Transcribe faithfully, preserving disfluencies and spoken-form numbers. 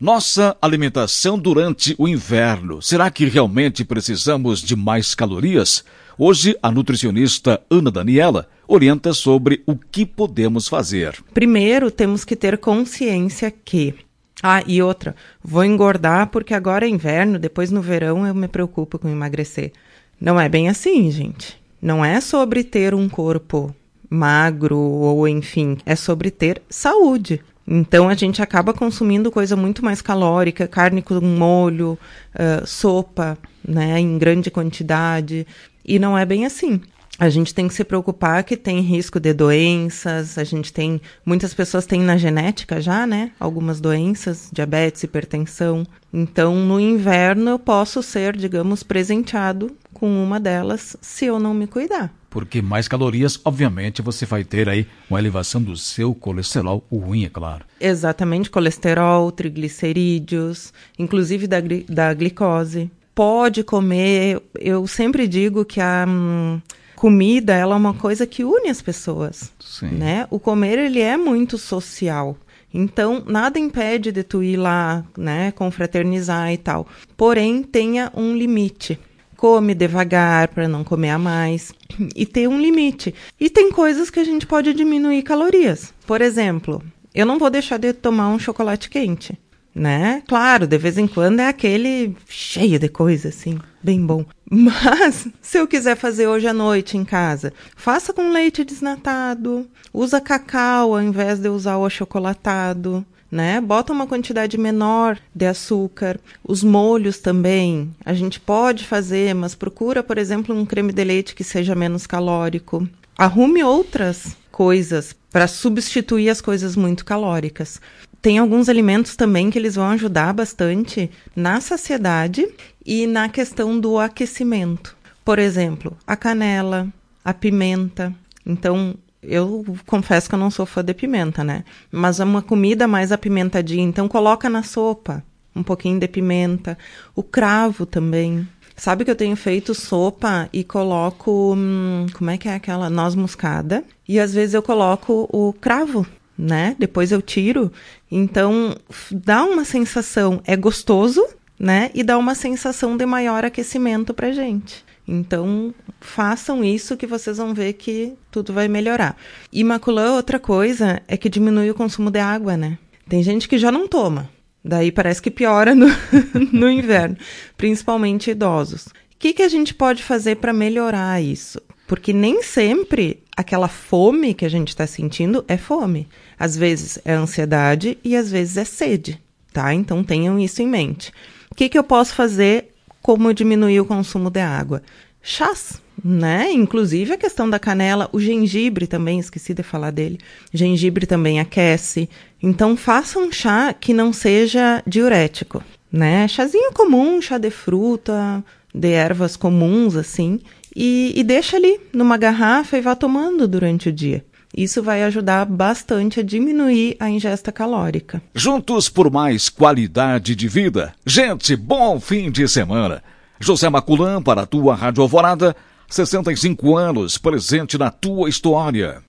Nossa alimentação durante o inverno, será que realmente precisamos de mais calorias? Hoje, a nutricionista Ana Daniela orienta sobre o que podemos fazer. Primeiro, temos que ter consciência que... Ah, e outra, vou engordar porque agora é inverno, depois no verão eu me preocupo com emagrecer. Não é bem assim, gente. Não é sobre ter um corpo magro ou enfim, é sobre ter saúde. Então a gente acaba consumindo coisa muito mais calórica, carne com molho, uh, sopa, né, em grande quantidade, e não é bem assim. A gente tem que se preocupar que tem risco de doenças, a gente tem, muitas pessoas têm na genética já, né, algumas doenças, diabetes, hipertensão. Então no inverno eu posso ser, digamos, presenteado com uma delas se eu não me cuidar. Porque mais calorias, obviamente, você vai ter aí uma elevação do seu colesterol, o ruim, é claro. Exatamente, colesterol, triglicerídeos, inclusive da, da glicose. Pode comer, eu sempre digo que a hum, comida ela é uma coisa que une as pessoas. Sim. Né? O comer ele é muito social. Então, nada impede de tu ir lá, né, confraternizar e tal. Porém, tenha um limite. Come devagar para não comer a mais e ter um limite. E tem coisas que a gente pode diminuir calorias. Por exemplo, eu não vou deixar de tomar um chocolate quente, né? Claro, de vez em quando é aquele cheio de coisa, assim, bem bom. Mas, se eu quiser fazer hoje à noite em casa, faça com leite desnatado, usa cacau ao invés de usar o achocolatado. Né? Bota uma quantidade menor de açúcar. Os molhos também, a gente pode fazer, mas procura, por exemplo, um creme de leite que seja menos calórico. Arrume outras coisas para substituir as coisas muito calóricas. Tem alguns alimentos também que eles vão ajudar bastante na saciedade e na questão do aquecimento. Por exemplo, a canela, a pimenta. Então, eu confesso que eu não sou fã de pimenta, né? Mas é uma comida mais apimentadinha, então coloca na sopa um pouquinho de pimenta. O cravo também. Sabe que eu tenho feito sopa e coloco, hum, como é que é aquela? Noz moscada. E às vezes eu coloco o cravo, né? Depois eu tiro. Então, dá uma sensação, é gostoso, né? E dá uma sensação de maior aquecimento pra gente. Então, façam isso que vocês vão ver que tudo vai melhorar. E maculã, outra coisa, é que diminui o consumo de água, né? Tem gente que já não toma. Daí parece que piora no, no inverno, principalmente idosos. O que, que a gente pode fazer para melhorar isso? Porque nem sempre aquela fome que a gente está sentindo é fome. Às vezes é ansiedade e às vezes é sede, tá? Então tenham isso em mente. O que, que eu posso fazer? Como diminuir o consumo de água? Chás, né? Inclusive a questão da canela, o gengibre também, esqueci de falar dele. Gengibre também aquece. Então faça um chá que não seja diurético, né? Chazinho comum, chá de fruta, de ervas comuns, assim. E, e deixa ali numa garrafa e vá tomando durante o dia. Isso vai ajudar bastante a diminuir a ingesta calórica. Juntos por mais qualidade de vida. Gente, bom fim de semana. José Maculã para a tua Rádio Alvorada, sessenta e cinco anos, presente na tua história.